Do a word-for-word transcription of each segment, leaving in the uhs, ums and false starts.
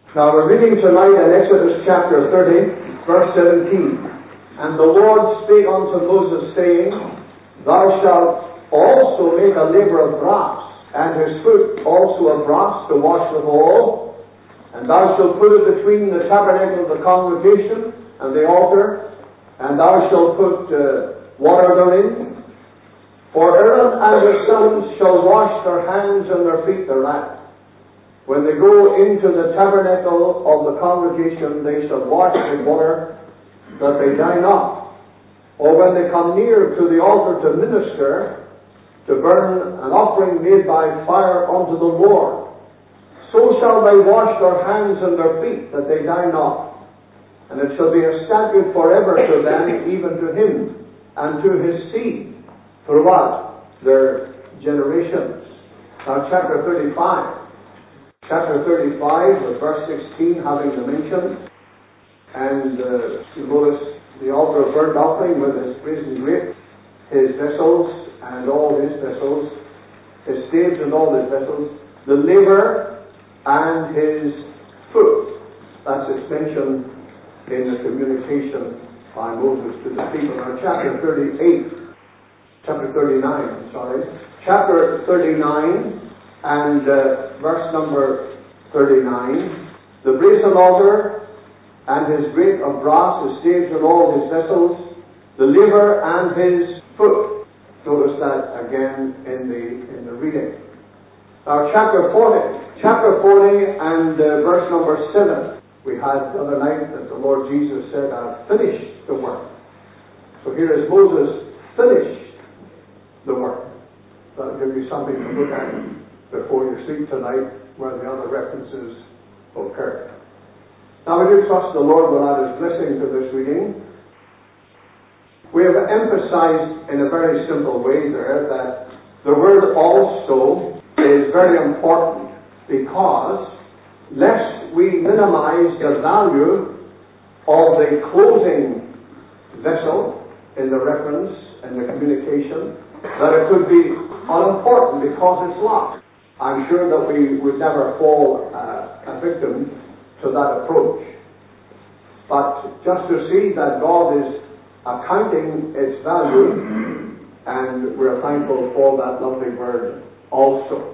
Now we're reading tonight in Exodus chapter thirty, verse seventeen. And the Lord spake unto Moses, saying, Thou shalt also make a laver of brass, and his foot also of brass to wash the whole. And thou shalt put it between the tabernacle of the congregation and the altar, and thou shalt put uh, water therein. For Aaron and his sons shall wash their hands and their feet thereat. When they go into the tabernacle of the congregation, they shall wash with water, that they die not. Or when they come near to the altar to minister, to burn an offering made by fire unto the Lord, so shall they wash their hands and their feet, that they die not. And it shall be a statute forever to them, even to him, and to his seed, throughout their generations. Now chapter thirty-five. Chapter thirty-five, with verse sixteen, having the mention. And uh, you notice the altar of burnt offering with his brazen grate, his vessels and all his vessels, his staves and all his vessels, the laver and his foot. That's its mention in the communication by Moses to the people. Now chapter thirty-eight, chapter thirty-nine, I'm sorry. Chapter thirty-nine and uh, verse number thirty-nine. The brazen altar and his grate of brass, his staves and all his vessels, the laver and his foot. Notice that again in the in the reading. Now chapter forty. Chapter forty and uh, verse number seven. We had the other night that the Lord Jesus said, I've finished the work. So here is Moses finished the work. That'll give you something to look at before you sleep tonight, where the other references occur. Now we do trust the Lord will add his blessing to this reading. We have emphasized in a very simple way there that the word also is very important, because lest we minimize the value of the closing vessel in the reference and the communication, that it could be unimportant because it's locked. I'm sure that we would never fall uh, a victim to that approach. But just to see that God is accounting its value, and we're thankful for that lovely word also.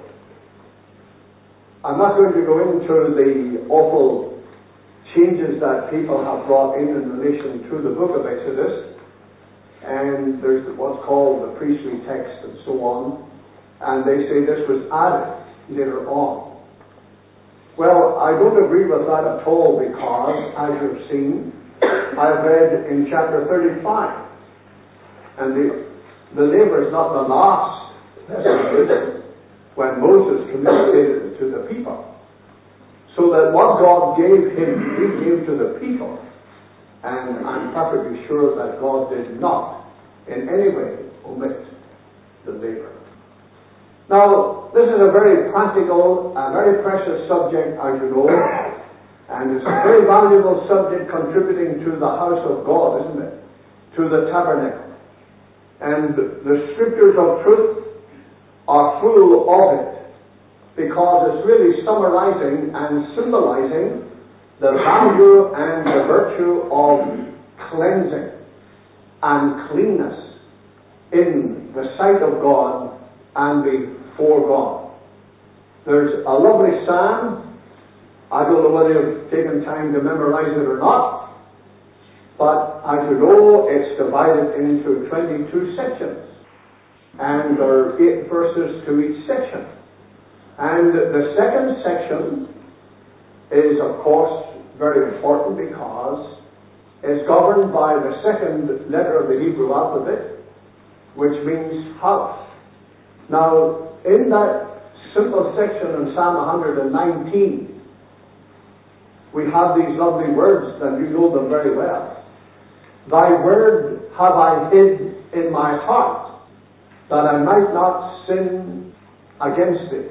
I'm not going to go into the awful changes that people have brought in in relation to the book of Exodus, and there's what's called the priestly text and so on. And they say this was added later on. Well, I don't agree with that at all, because, as you've seen, I've read in chapter thirty-five, and the, the laver is not the last message when Moses communicated it to the people. So that what God gave him, he gave to the people. And I'm perfectly sure that God did not in any way omit the laver. Now, this is a very practical, a very precious subject, as you know, and it's a very valuable subject contributing to the house of God, isn't it? To the tabernacle. And the scriptures of truth are full of it, because it's really summarizing and symbolizing the value and the virtue of cleansing and cleanness in the sight of God and before God. There's a lovely psalm. I don't know whether you've taken time to memorize it or not, but as you know, it's divided into twenty-two sections, and there are eight verses to each section. And the second section is, of course, very important, because it's governed by the second letter of the Hebrew alphabet, which means house. Now, in that simple section in Psalm one hundred nineteen, we have these lovely words, and you know them very well. Thy word have I hid in my heart, that I might not sin against thee.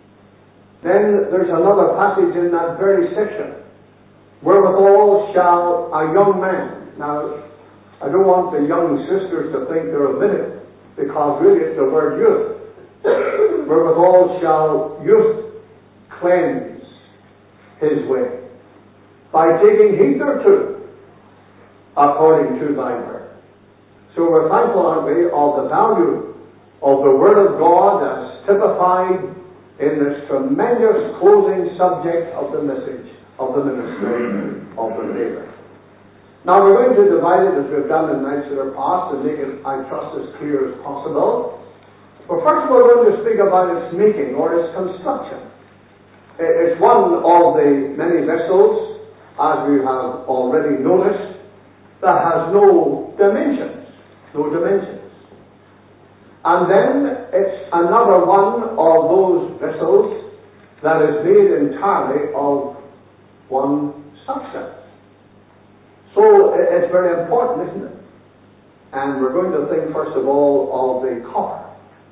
Then there's another passage in that very section. Wherewithal shall a young man. Now, I don't want the young sisters to think they're omitted, because really it's the word youth. Wherewithal shall youth cleanse his way. by taking heed thereto, according to thy word. So we're thankful, aren't we, of the value of the Word of God as typified in this tremendous closing subject of the message of the ministry of the believer. Now we're going to divide it as we've done in nights that are past and make it, I trust, as clear as possible. But first we're going to speak about its making or its construction. It's one of the many vessels, as we have already noticed, that has no dimensions. No dimensions. And then it's another one of those vessels that is made entirely of one substance. So it's very important, isn't it? And we're going to think first of all of the copper.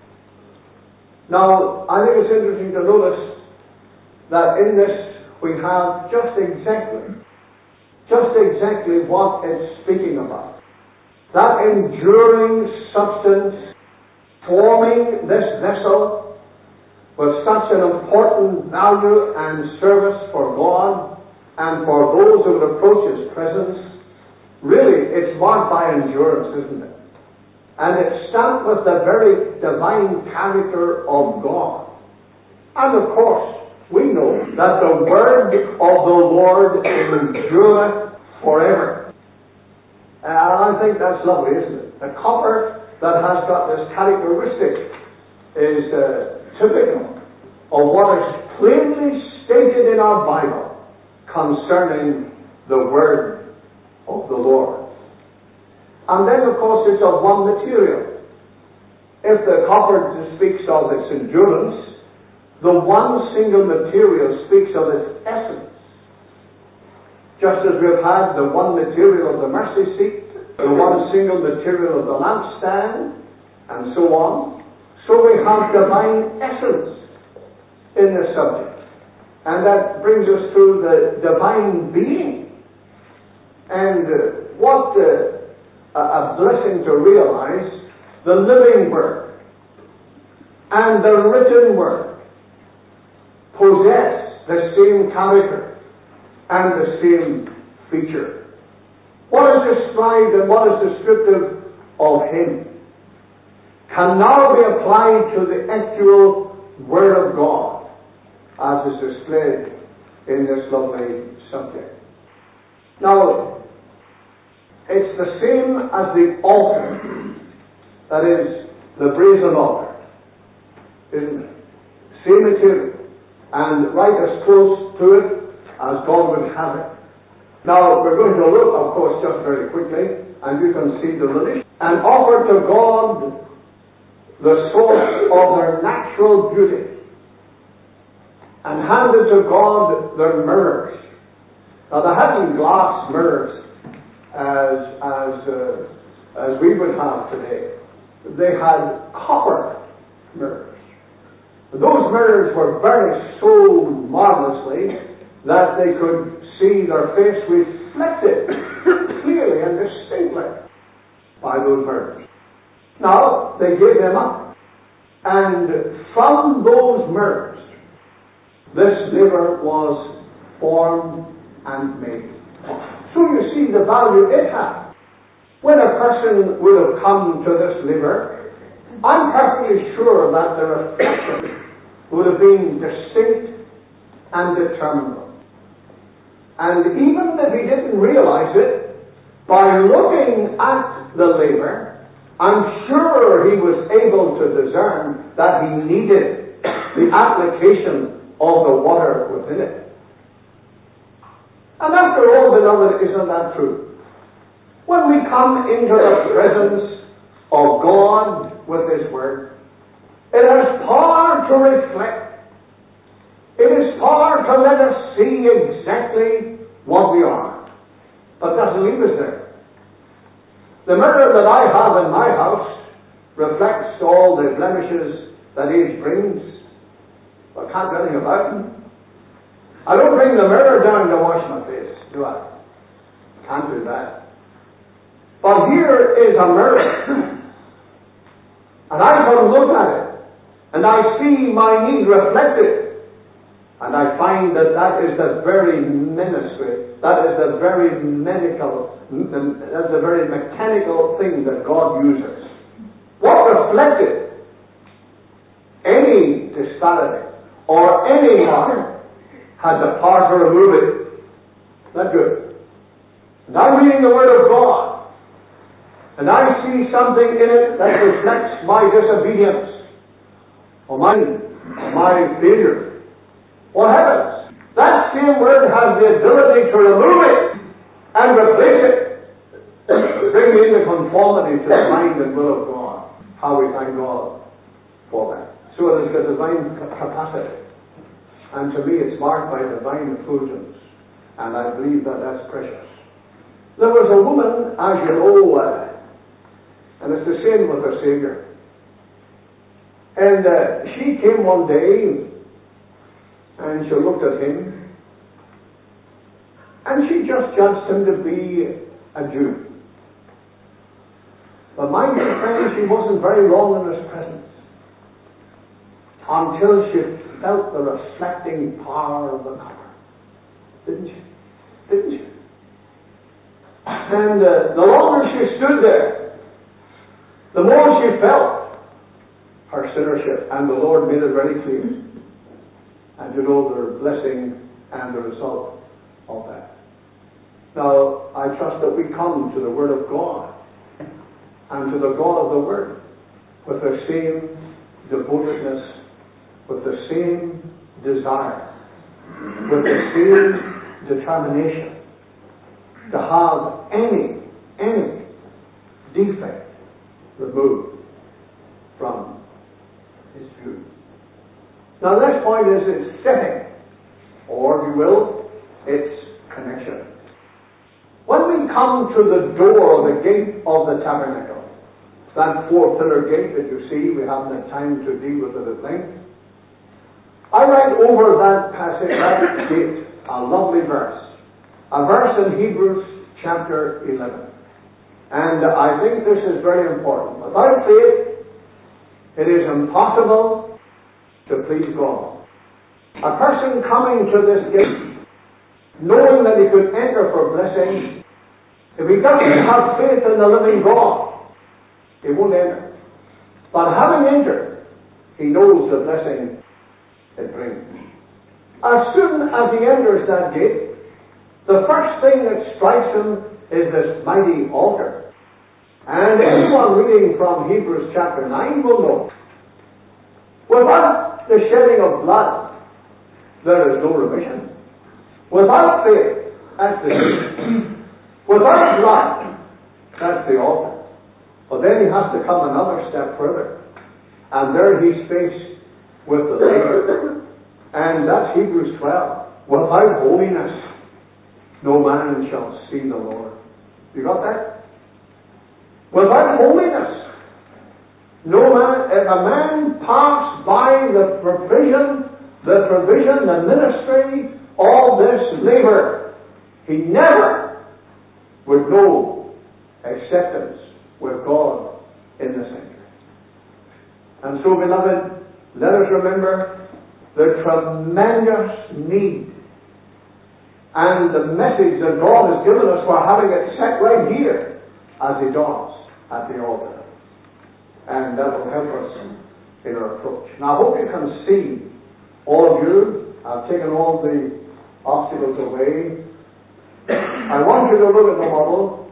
Now, I think it's interesting to notice that in this we have just exactly, just exactly what it's speaking about. That enduring substance forming this vessel with such an important value and service for God and for those who would approach His presence. Really, it's marked by endurance, isn't it? And it's stamped with the very divine character of God. And of course, we know that the word of the Lord endureth forever. And I think that's lovely, isn't it? The copper that has got this characteristic is uh, typical of what is plainly stated in our Bible concerning the word of the Lord. And then, of course, it's of one material. If the copper speaks of its endurance, the one single material speaks of its essence. Just as we've had the one material of the mercy seat, the one single material of the lampstand, and so on, so we have divine essence in this subject. And that brings us to the divine being. And uh, what uh, a blessing to realize the living Word and the written Word possess the same character and the same feature. What is described and what is descriptive of Him can now be applied to the actual Word of God as is displayed in this lovely subject. Now, it's the same as the altar, that is, the brazen altar, isn't it? Same material, and right as close to it as God would have it. Now, we're going to look, of course, just very quickly, and you can see the relation, and offer to God the source of their natural beauty, and handed to God their mirrors. Now, they hadn't glass mirrors as as uh, as we would have today. They had copper mirrors. Those mirrors were very so marvelously that they could see their face reflected clearly and distinctly by those mirrors. Now, they gave them up. And from those mirrors, this laver was formed and made. So you see the value it had. When a person would have come to this laver, I'm perfectly sure that the reflection would have been distinct and determinable. And even if he didn't realize it, by looking at the laver, I'm sure he was able to discern that he needed the application of the water within it. And after all, beloved, isn't that true? When we come into the presence of God with His Word, it has power to reflect. It is power to let us see exactly what we are. But doesn't leave us there. The mirror that I have in my house reflects all the blemishes that age brings. I can't do anything about them. I don't bring the mirror down to wash my face, do I? Can't do that. But here is a mirror. And I can look at it, and I see my need reflected. And I find that that is the very ministry, that is the very medical, that's the very mechanical thing that God uses. What reflected any disparity or any mark had the power to remove it. Not good. And I'm reading the Word of God, and I see something in it that reflects my disobedience, or my, or my failure. What happens? That same Word has the ability to remove it and replace it, bring me into conformity to the mind and will of God. How we thank God for that. So it is a divine capacity. And to me it's marked by divine effulgence. And I believe that that's precious. There was a woman, as you know, uh, and it's the same with her Savior. And uh, she came one day, and she looked at him, and she just judged him to be a Jew. But my dear friend, she wasn't very long in his presence until she felt the reflecting power of the power. Didn't she? Didn't she? And uh, the longer she stood there, the more she felt her sinnership, and the Lord made it very clear. And you know the blessing and the result of that. Now, I trust that we come to the Word of God and to the God of the Word with the same devotedness, with the same desire, with the same determination to have any, any defect removed from his view. Now, the next point is its setting, or, if you will, its connection. When we come to the door, the gate of the tabernacle, that four-pillar gate that you see, we haven't had time to deal with it at length. I write over that passage, that gate, a lovely verse, a verse in Hebrews chapter eleven. And I think this is very important. Without faith, it is impossible to please God. A person coming to this gate, knowing that he could enter for blessing, if he doesn't have faith in the living God, he won't enter. But having entered, he knows the blessing it brings. As soon as he enters that gate, the first thing that strikes him is this mighty altar. And anyone reading from Hebrews chapter nine will know, without the shedding of blood, there is no remission. Without faith, that's the sin. Without blood, that's the altar. But then he has to come another step further. And there he's faced with the laver. And that's Hebrews twelve. Without holiness, no man shall see the Lord. You got that? Without holiness, no man, if a man pass by the provision, the provision, the ministry, all this labor, he never would know acceptance with God in the center. And so, beloved, let us remember the tremendous need and the message that God has given us for having it set right here as He does at the altar. And that will help us in our approach. Now, I hope you can see, all of you, I've taken all the obstacles away. I want you to look at the model,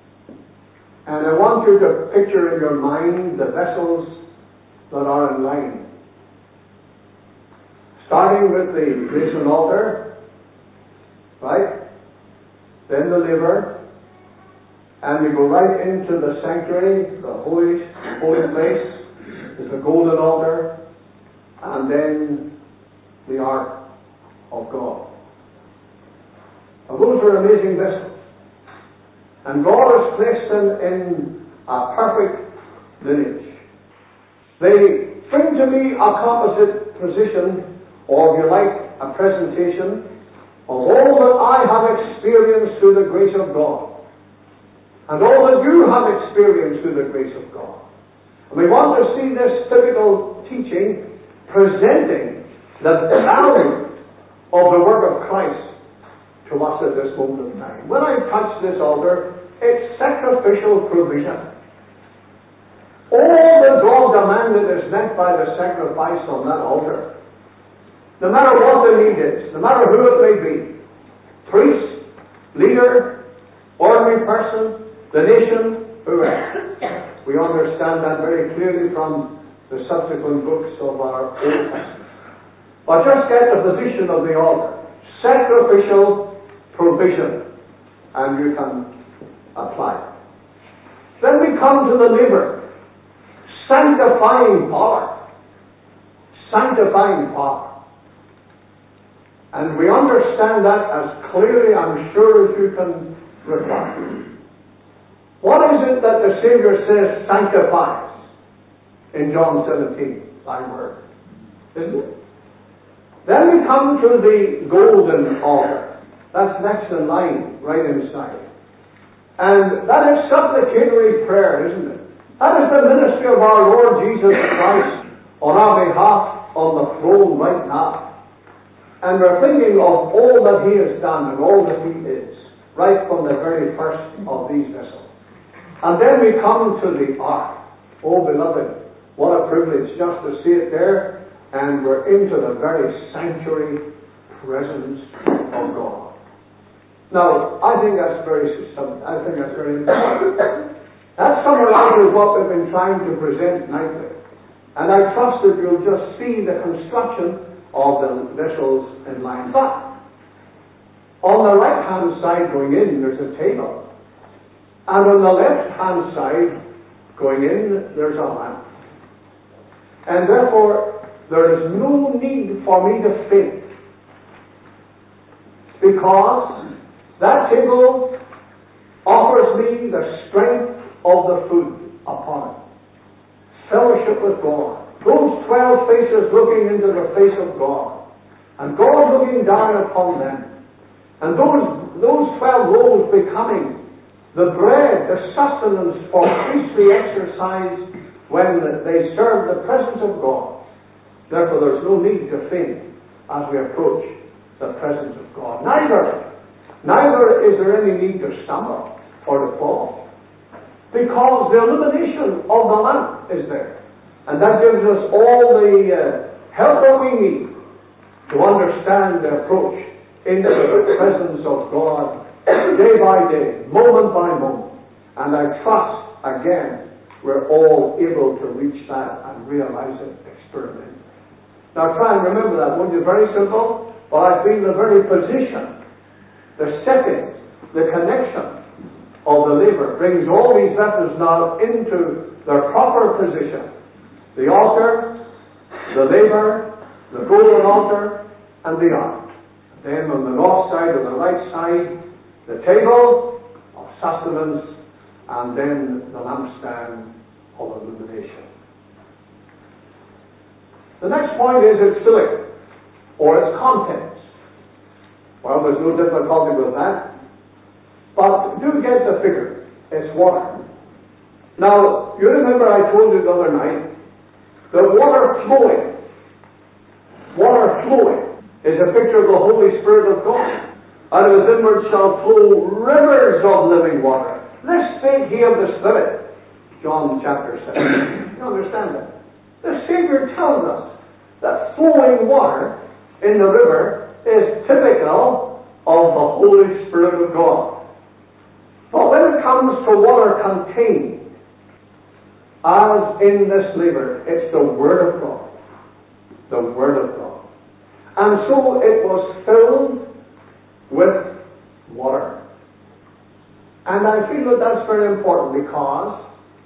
and I want you to picture in your mind the vessels that are in line. Starting with the brazen altar, right? Then the laver, and we go right into the sanctuary, the holy, holy place. There's the golden altar, and then the ark of God. Now, those are amazing vessels. And God has placed them in a perfect lineage. They bring to me a composite position, or if you like, a presentation of all that I have experienced through the grace of God, and all that you have experienced through the grace of God. And we want to see this typical teaching presenting the value of the work of Christ to us at this moment of time. When I touch this altar, it's sacrificial provision. All that God demanded is met by the sacrifice on that altar. No matter what the need is, no matter who it may be, priest, leader, ordinary person, the nation, whoever. We understand that very clearly from the subsequent books of our Old Testament. But just get the position of the altar. Sacrificial provision. And you can apply it. Then we come to the liver. Sanctifying power. Sanctifying power. And we understand that as clearly, I'm sure, as you can reply. What is it that the Savior says sanctifies in John seventeen, thy word? Isn't it? Then we come to the golden altar. That's next in line, right inside. And that is supplicatory prayer, isn't it? That is the ministry of our Lord Jesus Christ on our behalf on the throne right now. And we're thinking of all that He has done and all that He is, right from the very first of these vessels. And then we come to the ark. Oh, beloved, what a privilege just to see it there, and we're into the very sanctuary presence of God. Now, I think that's very, I think that's very important. That's summarized with what we've been trying to present nightly. And I trust that you'll just see the construction of the vessels in line. But on the right-hand side going in, there's a table. And on the left-hand side going in, there's a lamp. And therefore, there is no need for me to faint. Because that table offers me the strength of the food upon it. Fellowship with God. Those twelve faces looking into the face of God. And God looking down upon them. And those, those twelve loaves becoming the bread, the sustenance for priestly exercise when they serve the presence of God. Therefore, there's no need to faint as we approach the presence of God. Neither, neither is there any need to stumble or to fall. Because the illumination of the lamp is there. And that gives us all the uh, help that we need to understand the approach into the presence of God day by day, moment by moment. And I trust, again, we're all able to reach that and realize it experimentally. Now try and remember that, won't you? Very simple, but I feel the very position, the setting, the connection of the laver brings all these vessels now into their proper position. The altar, the laver, the golden altar, and the ark. Then on the north side, on the right side, the table of sustenance, and then the lampstand of illumination. The next point is its filling, or its contents. Well, there's no difficulty with that. But do get the figure. It's water. Now, you remember I told you the other night that water flowing, water flowing is a picture of the Holy Spirit of God. Out of his inward shall flow rivers of living water. This spake he of the Spirit. John chapter seven. You understand that? The Savior tells us that flowing water in the river is typical of the Holy Spirit of God. But when it comes to water contained, as in this laver, it's the Word of God. The Word of God. And so it was filled with water. And I feel that that's very important because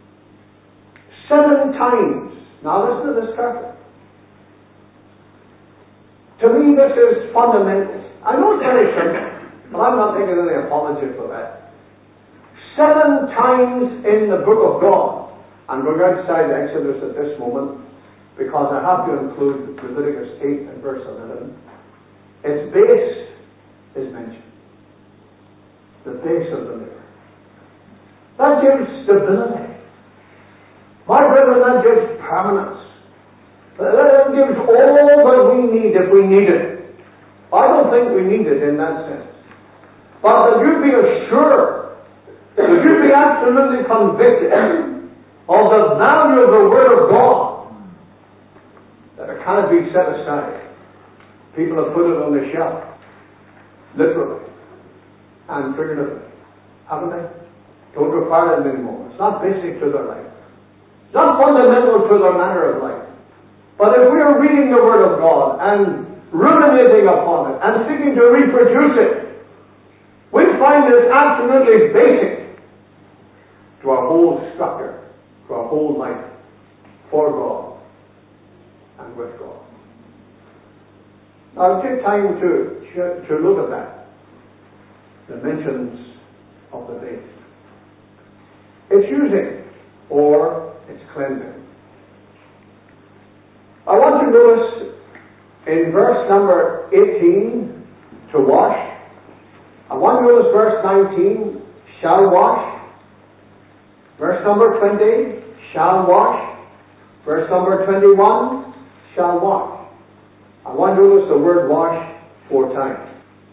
seven times, now listen to this carefully. To me this is fundamental. I know it's very simple, but I'm not making any apology for that. Seven times in the book of God, I'm going outside Exodus at this moment because I have to include Leviticus eight and verse eleven. Its base is mentioned. The base of the liver. That gives stability. My brethren, that gives permanence. That gives all that we need if we need it. I don't think we need it in that sense. But that you be assured, that you be absolutely convicted of the value of the Word of God, that it cannot be set aside. People have put it on the shelf, literally and figuratively, haven't they? Don't require it anymore. It's not basic to their life. It's not fundamental to their manner of life. But if we are reading the Word of God and ruminating upon it and seeking to reproduce it, we find it absolutely basic to our whole structure, to our whole life for God and with God. Now, I'll take time to, to look at that. The mentions of the faith. It's using or it's cleansing. I want you to notice in verse number eighteen, to wash. I want you to notice verse nineteen, shall wash. Verse number twenty, shall wash. Verse number twenty-one, shall wash. I want you to notice the word wash four times.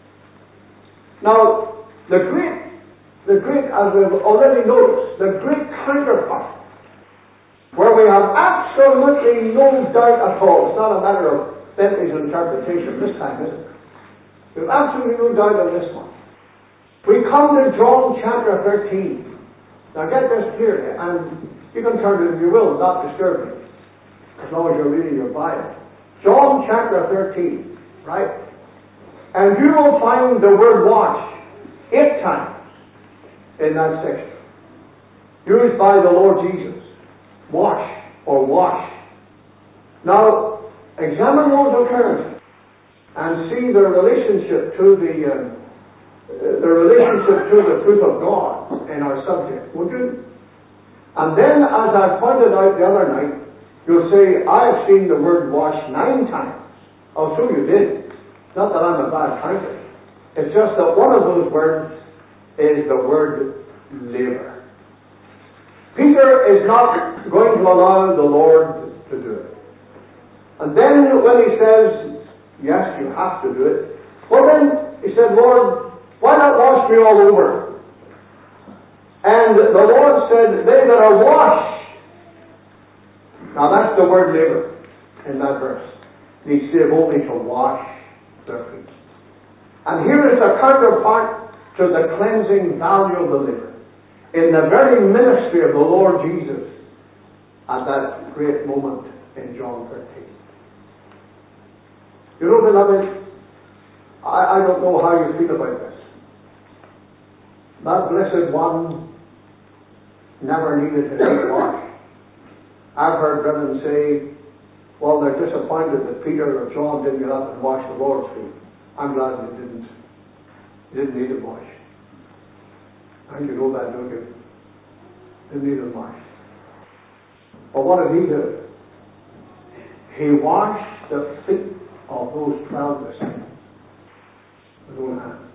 Now, the Greek, the Greek, as we've already noticed, the Greek counterpart, where we have absolutely no doubt at all, it's not a matter of Bentley's interpretation this time, is it? We have absolutely no doubt on this one. We come to John chapter thirteen. Now get this clearly, and you can turn it if you will, not disturb me, as long as you're reading your Bible. John chapter thirteen, right? And you will find the word wash eight times in that section, used by the Lord Jesus. Wash or wash. Now, examine those occurrences and see the relationship to the uh, the relationship to the truth of God in our subject, would you? And then, as I pointed out the other night, you'll say, I've seen the word wash nine times. Oh, so you did. Not that I'm a bad counter. It's just that one of those words is the word laver. Peter is not going to allow the Lord to do it. And then when he says, yes, you have to do it, well then, he said, Lord, why not wash me all over? And the Lord said, they that are washed. Now that's the word laver in that verse. He said only to wash their feet. And here is a counterpart to the cleansing value of the laver in the very ministry of the Lord Jesus at that great moment in John thirteen. You know, beloved, I, I don't know how you feel about this. That blessed one never needed to be washed. I've heard brethren say, well, they're disappointed that Peter or John didn't get up and wash the Lord's feet. I'm glad they didn't. They didn't need to wash. I think you know that, don't you? Didn't need to wash. But what did he do? He washed the feet of those twelve disciples with his own hands.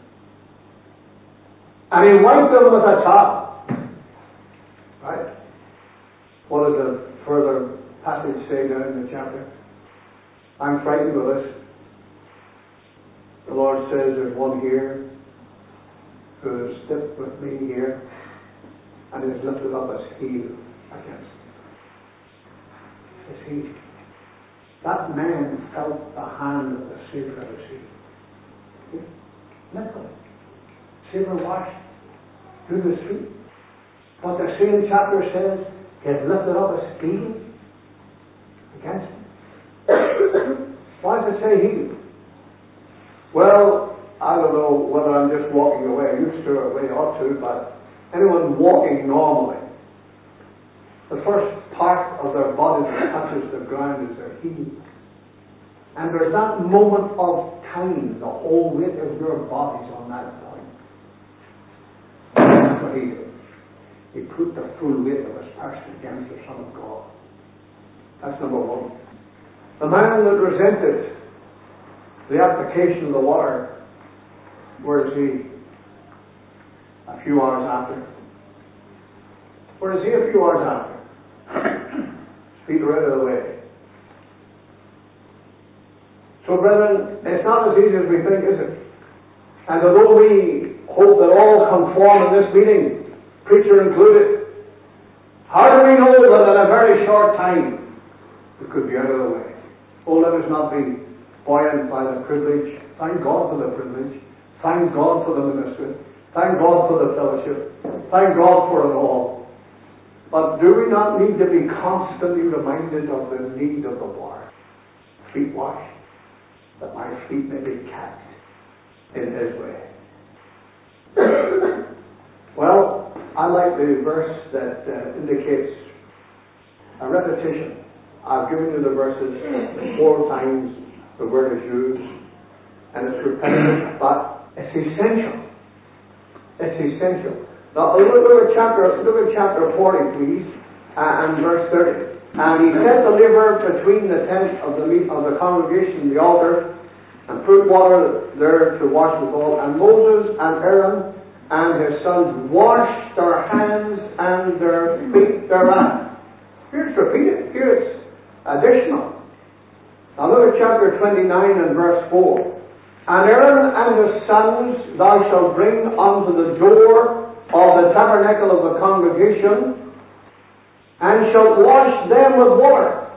And he wiped them with a towel. Right? What does the further passage say down in the chapter? I'm frightened with this. The Lord says there's one here who has stepped with me here and has lifted up his heel against me. His heel. That man felt the hand of the Savior of his heel. Literally. Savior washed through his feet. But the same chapter says he has lifted up his heel against him. Why does it say heel? Well, I don't know whether I'm just walking away. I used to, or way ought to, but anyone walking normally, the first part of their body that touches the ground is their heel. And there's that moment of time, the whole weight of your body's on that point. That's what he did. He put the full weight of his person against the Son of God. That's number one. The man that resented the application of the water, where is he? A few hours after. Where is he a few hours after? His feet are out of the way. So brethren, it's not as easy as we think, is it? And although we hope that all conform in this meeting, preacher included, how do we know that in a very short time it could be out of the way? Oh, let us not be buoyant by the privilege. Thank God for the privilege. Thank God for the ministry. Thank God for the fellowship. Thank God for it all. But do we not need to be constantly reminded of the need of the water? Feet washed, that my feet may be kept in His way. Well, I like the verse that uh, indicates a repetition. I've given you the verses four times. The word is used, and it's repetitive, but it's essential. It's essential. Now look, look at chapter, look at chapter forty, please, uh, and verse thirty. And he set the laver between the tent of the meet of the congregation and the altar, and put water there to wash withal. And Moses and Aaron and his sons washed their hands and their feet thereat. Here it's repeated. Here it's additional. Now look at chapter twenty-nine and verse four. And Aaron and his sons thou shalt bring unto the door of the tabernacle of the congregation, and shalt wash them with water.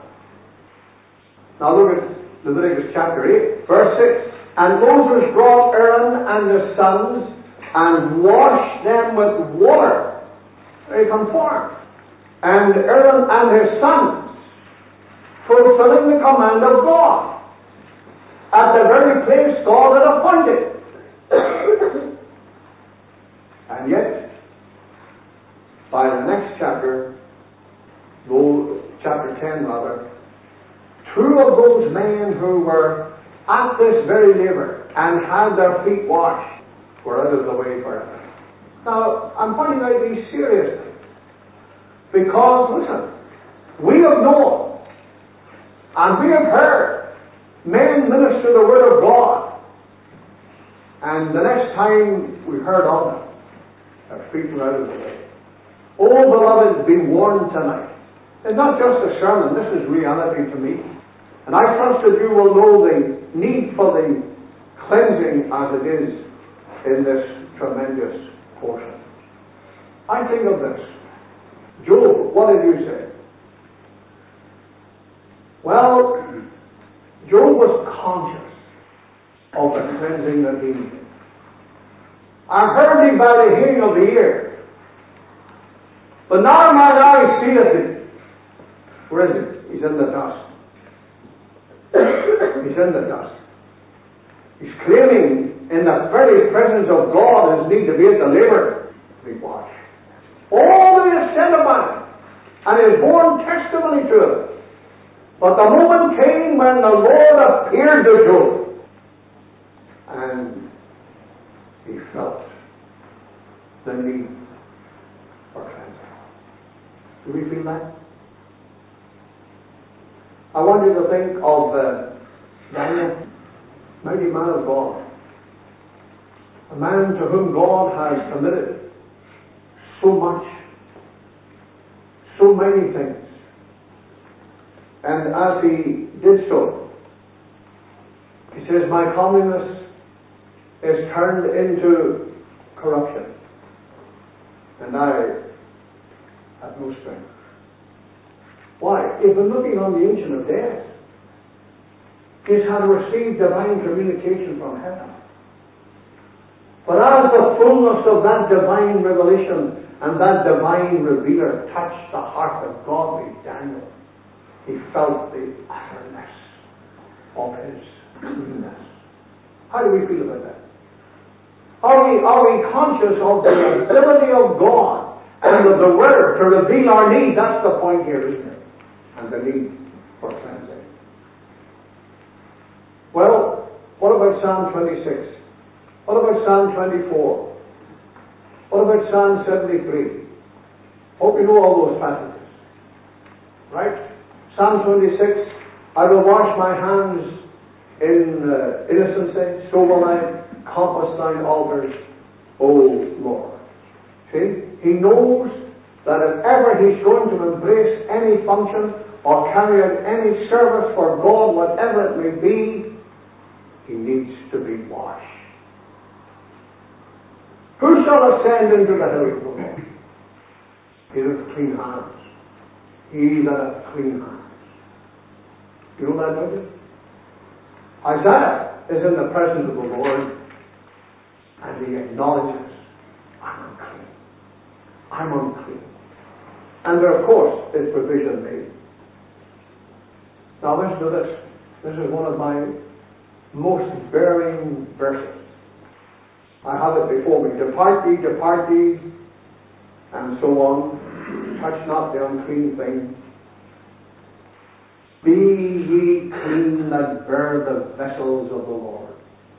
Now look at Leviticus chapter eight, verse six. And Moses brought Aaron and his sons, and washed them with water. They conformed. And Aaron and his sons, fulfilling the command of God, at the very place God had appointed. And yet, by the next chapter, though, chapter ten rather, two of those men who were at this very laver and had their feet washed were out of the way forever. Now, I'm pointing out these seriously, because, listen, we have known and we have heard men minister the Word of God, and the next time we heard of them, their feet were out of the way. Oh, beloved, be warned tonight. It's not just a sermon, this is reality to me. And I trust that you will know the need for the cleansing as it is in this tremendous portion. I think of this. Job, what did you say? Well, Job was conscious of the cleansing that he needed. I heard thee by the hearing of the ear, but now mine eye seeth thee. Where is he? He's in the dust. He's in the dust. He's claiming in the very presence of God his need to be at the laver to be washed. All that is said about it, and he has borne testimony to it. But the moment came when the Lord appeared to Job, and he felt the need for cleansing. Do we feel that? I want you to think of uh, Daniel, mighty man of God, a man to whom God has committed so much, so many things. And as he did so, he says, my comeliness is turned into corruption, and I have no strength. Why? He's been looking on the Ancient of Days. He's had received divine communication from heaven. But as the fullness of that divine revelation and that divine revealer touched the heart of godly Daniel, he felt the utterness of his cleanness. How do we feel about that? Are we, are we conscious of the ability of God and of the Word to reveal our need? That's the point here, isn't it? And the need for cleansing. Well, what about Psalm twenty-six? What about Psalm twenty-four? What about Psalm seventy-three? Hope you know all those passages. Right? Psalm twenty-six, I will wash my hands in uh, innocency, so will I compass thine altars, O Lord. See? He knows that if ever he's going to embrace any function or carry out any service for God, whatever it may be, he needs to be washed. Who shall ascend into the hill of the Lord? He that hath clean hands. He that hath clean hands. You know that, don't you? Isaiah is in the presence of the Lord, and he acknowledges, I'm unclean. I'm unclean. And there, of course, is provision made. Now listen to this. This is one of my most bearing verses. I have it before me. Depart ye, depart ye, and so on. Touch not the unclean thing. Be ye clean that bear the vessels of the Lord.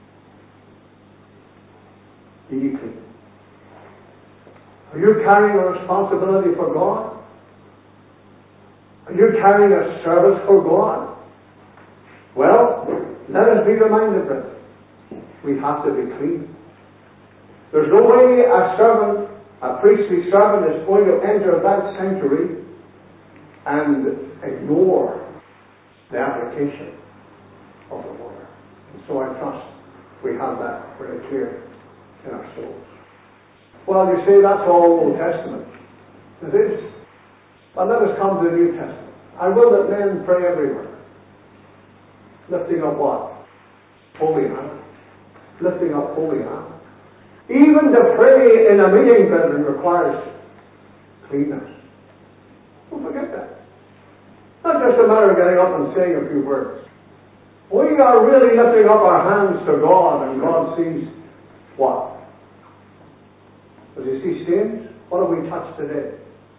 Be ye clean. Are you carrying a responsibility for God? Are you carrying a service for God? Well, let us be reminded, brethren, we have to be clean. There's no way a servant, a priestly servant, is going to enter that sanctuary and ignore the application of the water. And so I trust we have that very clear in our souls. Well, you say that's all Old Testament. It is. But let us come to the New Testament. I will that men pray everywhere. Lifting up what? Holy hands. Lifting up holy hands. Even to pray in a meeting, brethren, requires cleanness. Don't forget that. Not just a matter of getting up and saying a few words. We are really lifting up our hands to God, and God sees what? Does he see stains? What have we touched today?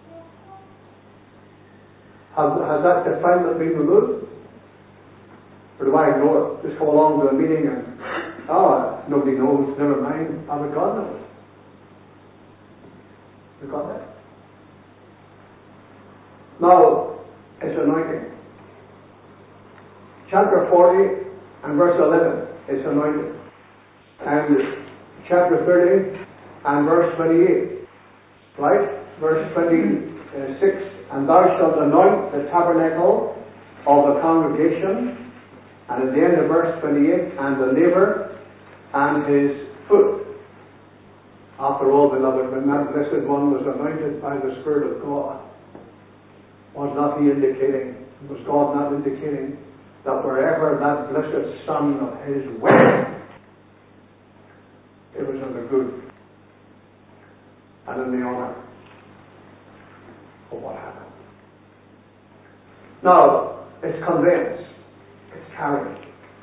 Has, has that defilement been removed? Or do I ignore it? Just go along to a meeting and, oh, nobody knows, never mind. Oh, but God knows. You got that? Now, it's anointing. Chapter forty and verse eleven, it's anointing. And chapter thirty and verse twenty-eight. Right? Verse twenty-six. And thou shalt anoint the tabernacle of the congregation. And at the end of verse twenty-eight, and the laver and his foot. After all, beloved, when that blessed one was anointed by the Spirit of God, was not he indicating, was God not indicating that wherever that blessed Son of his went, it was in the good and in the honor of what happened. Now, it's conveyance. It's carrying.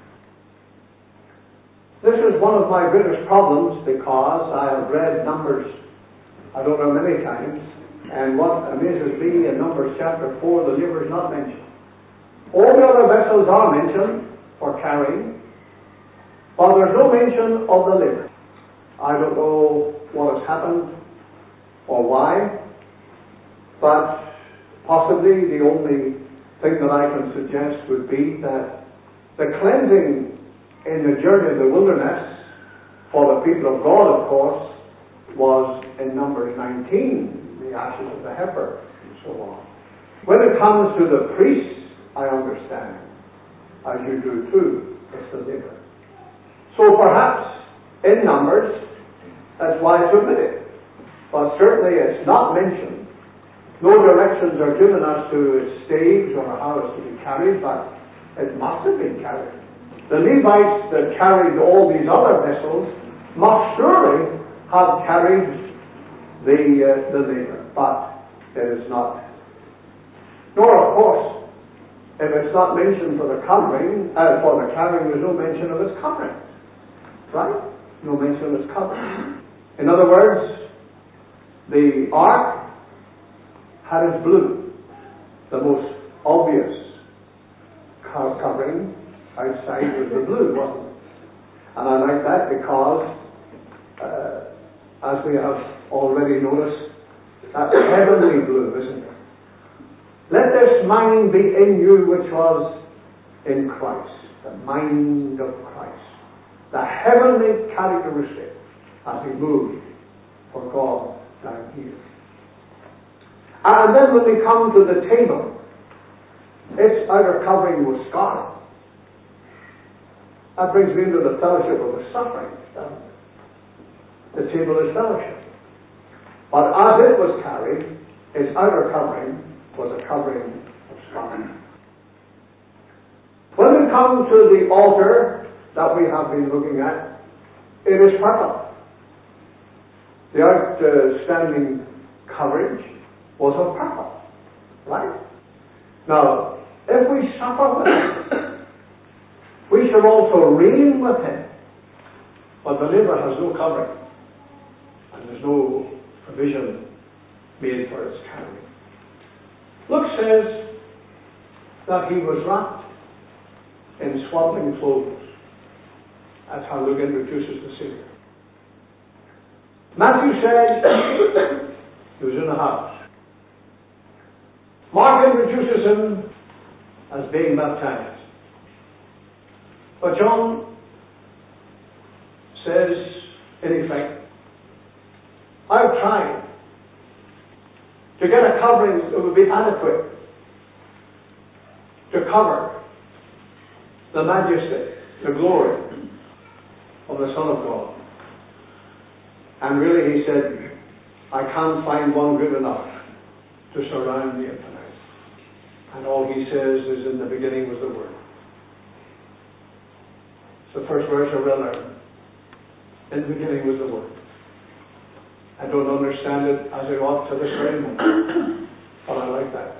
This is one of my greatest problems because I have read Numbers, I don't know, many times, and what amazes me in Numbers chapter four, the laver is not mentioned. All the other vessels are mentioned for carrying, but there's no mention of the laver. I don't know what has happened or why, but possibly the only thing that I can suggest would be that the cleansing in the journey of the wilderness for the people of God, of course, was in Numbers nineteen, the ashes of the heifer, and so on. When it comes to the priests, I understand, as you do too, it's the laver. So perhaps in Numbers, that's why it's omitted. But certainly it's not mentioned. No directions are given as to its stage or how it's to be carried, but it must have been carried. The Levites that carried all these other vessels must surely have carried the uh, the laver, but it is not. Nor, of course, if it's not mentioned for the covering, uh, for the carrying, there's no mention of its covering, right? No mention of its covering. In other words, the ark had its blue, the most obvious covering outside was the blue, wasn't it? And I like that because, uh, as we have already noticed, that's heavenly blue, isn't it? Let this mind be in you which was in Christ, the mind of Christ, the heavenly characteristic as he moved for God down here. And then when we come to the table, its outer covering was scarlet. That brings me into the fellowship of the suffering, doesn't it? The table is fellowship. But as it was carried, its outer covering was a covering of scarlet. When we come to the altar that we have been looking at, it is purple. The outstanding coverage was of purple. Right? Now, if we suffer with him, we shall also reign with him. But the believer has no covering, and there's no provision made for its carrying. Luke says that he was wrapped in swaddling clothes. That's how Luke introduces the Savior. Matthew says he was in the house. Mark introduces him as being baptized. But John says, in effect, I've tried to get a covering that would be adequate to cover the majesty, the glory of the Son of God. And really, he said, I can't find one good enough to surround the infinite. And all he says is, in the beginning was the Word. It's the first verse I read there. In the beginning was the Word. I don't understand it as I ought to this very moment, but I like that.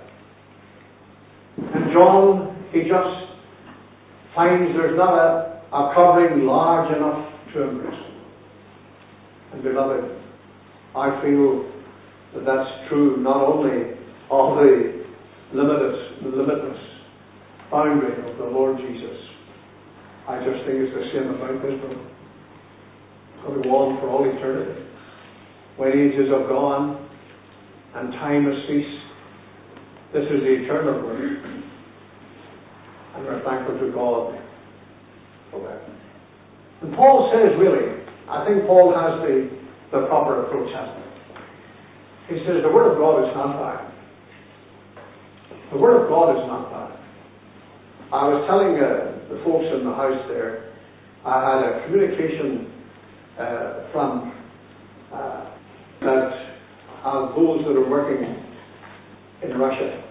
And John, he just finds there's not a, a covering large enough to embrace him. And beloved, I feel that that's true not only of the limitless, limitless boundary of the Lord Jesus. I just think it's the same about this book. It's going to go on for all eternity. When ages have gone and time has ceased, this is the eternal word. And we're thankful to God for that. And Paul says, really, I think Paul has the, the proper approach, hasn't he? He says, the Word of God is not bad. The Word of God is not bad. I was telling uh, the folks in the house there, I had a communication uh, from uh, that uh, those that are working in Russia.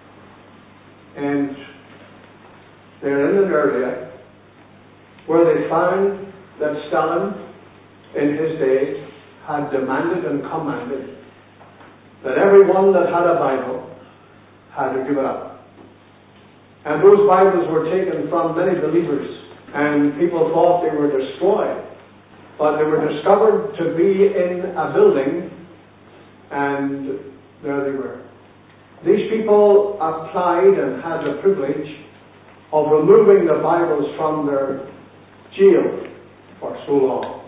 And they're in an area where they found that Stalin, in his day, had demanded and commanded that everyone that had a Bible had to give it up. And those Bibles were taken from many believers, and people thought they were destroyed. But they were discovered to be in a building, and there they were. These people applied and had the privilege of removing the Bibles from their jail for so long.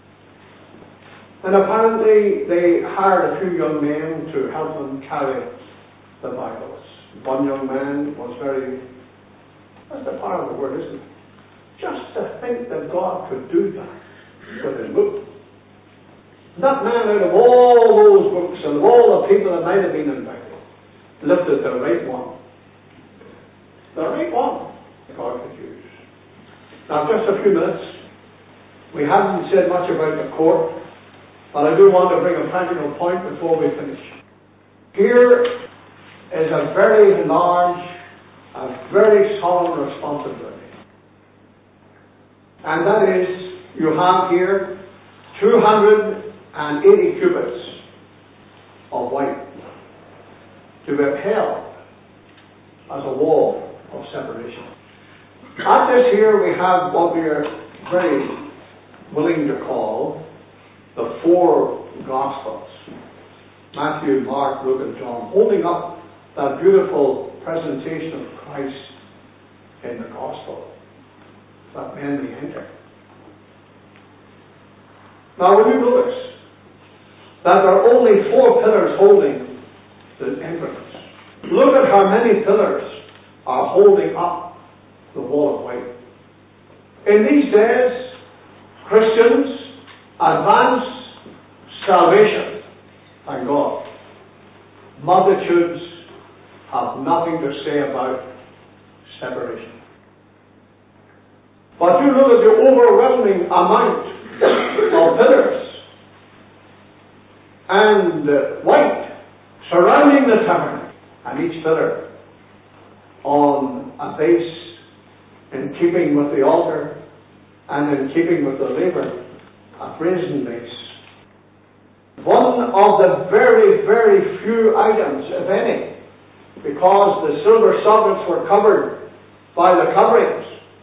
And apparently they hired a few young men to help them carry the Bibles. One young man was very, that's the power of the word, isn't it? Just to think that God could do that with his book. That man, out of all those books and of all the people that might have been invited, lifted the right one. The right one God could use. Now, just a few minutes. We haven't said much about the court, but I do want to bring a practical point before we finish. Here is a very large, a very solemn responsibility. And that is, you have here two hundred eighty cubits of white to be upheld as a wall of separation. At this here we have what we are very willing to call the four Gospels. Matthew, Mark, Luke, and John, holding up that beautiful presentation of Christ in the Gospel, that men may enter. Now, will you notice that there are only four pillars holding the entrance? Look at how many pillars are holding up the wall of white. In these days, Christians advance salvation, thank God. Multitudes have nothing to say about separation. But you look at the overwhelming amount of pillars and uh, white surrounding the tabernacle, and each pillar on a base in keeping with the altar and in keeping with the laver, a brazen base. One of the very, very few items, if any, because the silver sockets were covered by the coverings.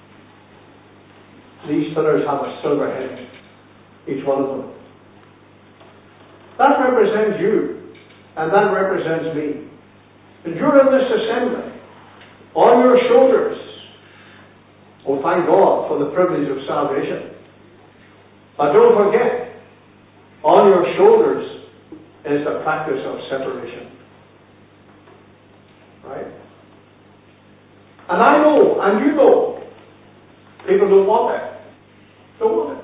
These pillars have a silver head, each one of them. That represents you, and that represents me. And you're in this assembly. On your shoulders, oh, thank God for the privilege of salvation. But don't forget, on your shoulders is the practice of separation. Right? And I know, and you know, people don't want that. Don't want it.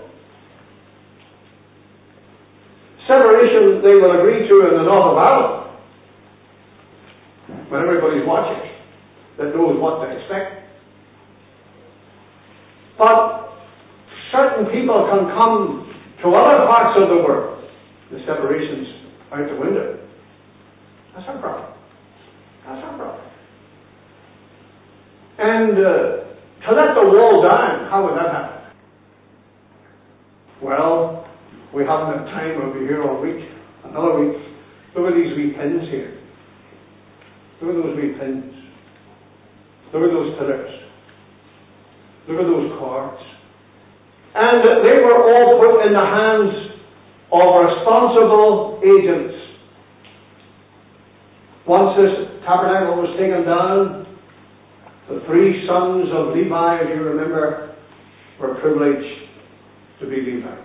Separation they will agree to in the north of Ireland, when everybody's watching, that knows what to expect. But certain people can come to other parts of the world. The separation's out the window. That's our problem. That's our problem. And uh, to let the wall down, how would that happen? Well, we haven't had time. We'll be here all week. Another week. Look at these wee pins here. Look at those wee pins. Look at those pillars. Look at those cords. And they were all put in the hands of responsible agents. Once this tabernacle was taken down, the three sons of Levi, as you remember, were privileged to be Levites.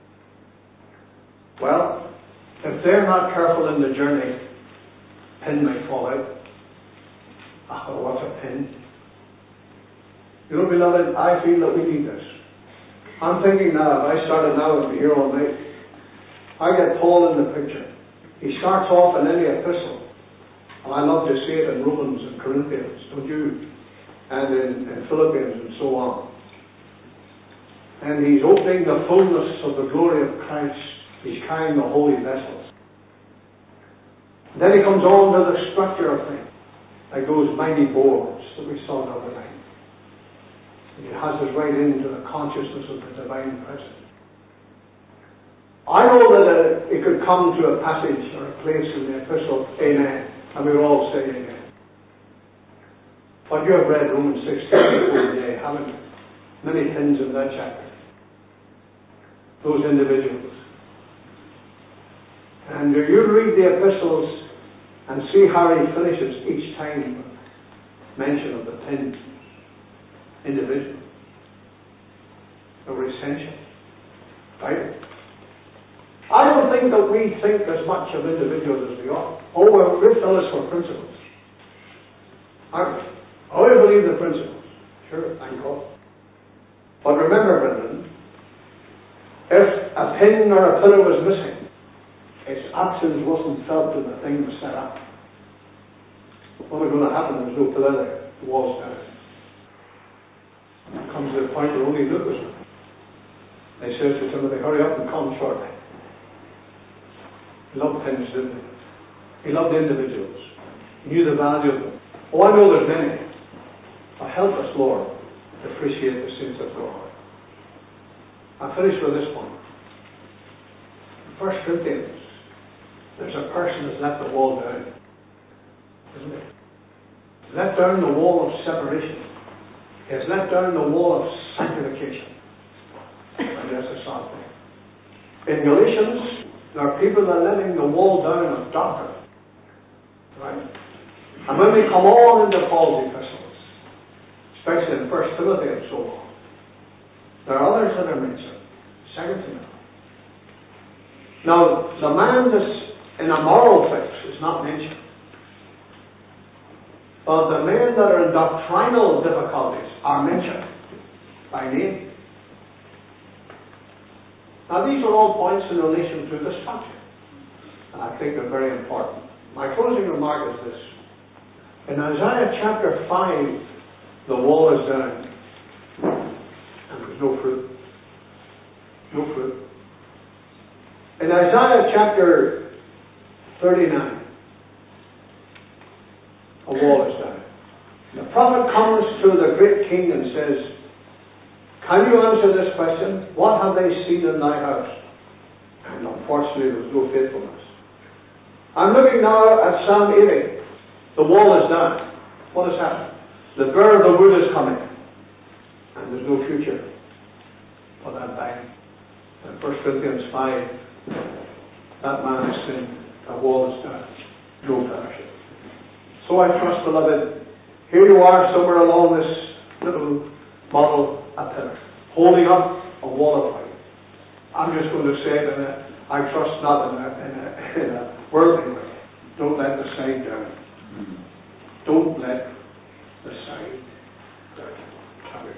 Well, if they're not careful in the journey, pin may fall out. Oh, what's a pin? You know, beloved, I feel that we need this. I'm thinking now, if I started now, I'd be here all night. I get Paul in the picture. He starts off in any epistle. And I love to see it in Romans and Corinthians, don't you? And in, in Philippians and so on. And he's opening the fullness of the glory of Christ. He's carrying the holy vessels. Then he comes on to the structure of things, like those mighty boards that we saw the other night. And he has us right into the consciousness of the divine presence. I know that uh, it could come to a passage or a place in the epistle, amen, and we all say amen. But you have read Romans sixteen before today, haven't you? Many pins in that chapter. Those individuals. And you read the epistles and see how he finishes each time with mention of the ten individuals. They were essential. Right? I don't think that we think as much of individuals as we ought. Oh, well, we're fellows for principles. Aren't we? Oh, we believe the principles. Sure, thank God. But remember, brethren, if a pin or a pillar was missing, its absence wasn't felt when the thing was set up. What was going to happen? There was no pillar there. The wall's down. It comes to the point where only Luke was with. They said to Timothy, hurry up and come shortly. He loved pins, didn't he? He loved individuals. He knew the value of them. Oh, I know there's many. But help us, Lord, to appreciate the saints of God. I'll finish with this one. First Corinthians. There's a person who's let the wall down. Isn't it? He's let down the wall of separation. He has let down the wall of sanctification. And that's a sad thing. In Galatians, there are people that are letting the wall down of doctrine. Right? And when we come on into Paul's epistles, especially in First Timothy and so on, there are others that are mentioned. Second Timothy. Now, the man that's in a moral fix is not mentioned. But the men that are in doctrinal difficulties are mentioned by name. Now, these are all points in relation to the structure, and I think they're very important. My closing remark is this. In Isaiah chapter five, the wall is down, and There's no fruit. No fruit. In Isaiah chapter thirty-nine, a wall is down. The prophet comes to the great king and says, can you answer this question? What have they seen in thy house? And unfortunately, there's no faithfulness. I'm looking now at Psalm eighty. The wall is down. What has happened? The bear of the wood is coming. And there's no future for that vine. In First Corinthians five, that man has sinned. The wall is down. No fellowship. So I trust, beloved, here you are somewhere along this little model a pillar, holding up a wall of light. I'm just going to say it in a, I trust not in a, in a, in a worldly way. Don't let the side down. Don't let the side down.